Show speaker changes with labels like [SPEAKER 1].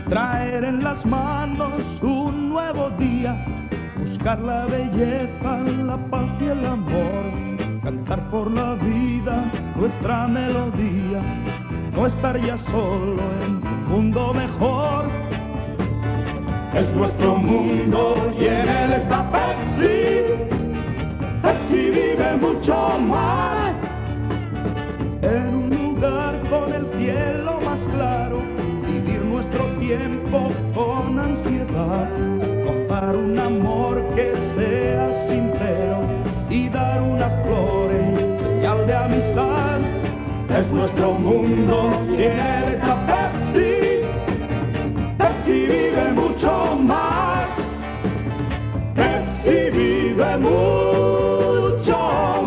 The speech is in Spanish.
[SPEAKER 1] traer en las manos un nuevo día, buscar la belleza, la paz y el amor, cantar por la vida nuestra melodía, no estar ya solo en un mundo mejor. Es nuestro mundo y en él está Pepsi. Pepsi vive mucho más en un lugar con el cielo más claro, vivir nuestro tiempo con ansiedad, gozar un amor que sea sincero y dar una flor en señal de amistad. Es nuestro mundo y en él está Pepsi. Pepsi vive mucho más. Pepsi vive mucho